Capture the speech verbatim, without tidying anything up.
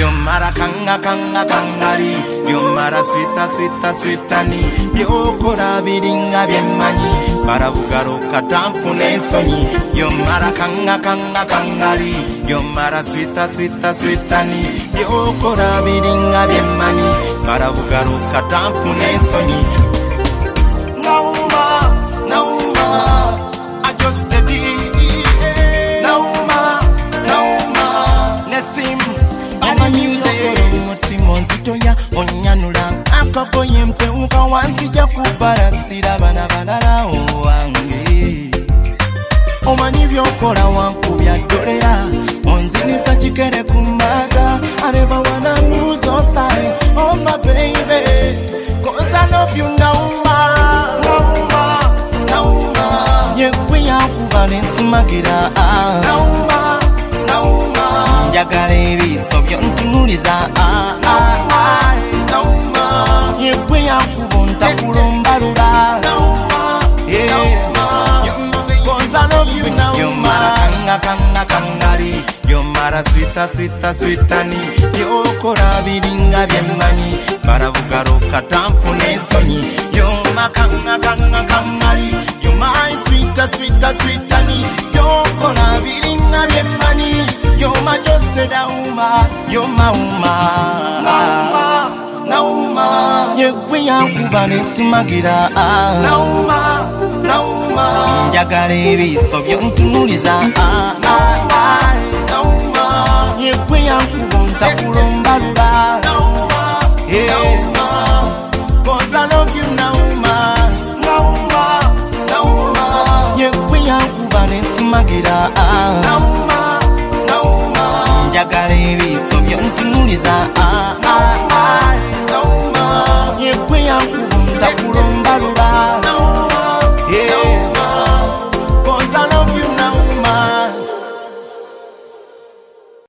Yomara kanga kanga kangari, yomara sweeta sweeta sweetani, byokora biringa byemmanyi, barabugaro katamfune ensonyi. Yomara kanga kanga kangari, yomara sweeta sweeta sweetani, byokora biringa byemmanyi, barabugaro katamfune ensonyi. Nauma, nauma, I just did it. Nauma, nauma, Nesim. Monzitoya onyanula akakoye mpeuka wansija kubarasira bana balala owange omanyi byokola wankubya dolera onzinisa kikere kumata I never wanna lose your sight oh my baby cause I love you nauma nauma nauma yekwe yakuba nensumagira nauma nauma njagala ebiso byontunuliza nauma yekwe yakuba ntakulomba lula nauma cause I love you nauma yomara kanga kanga kangari yomara sweeta sweeta sweetani byokora biringa byemmanyi barabugaro katamfune ensonyi yoma kanga kanga kangari yomara sweeta sweeta sweetani byokora biringa byemmanyi yoma just a nauma yoma uma nauma nauma yekwe yankuba nensumagira nauma nauma njagala ebiso byontunuliza nauma yekwe yankuba ntakulomba lula nauma cause I love you nauma nauma nauma yekwe yankuba nensumagira nauma nauma njagala ebiso byontunuliza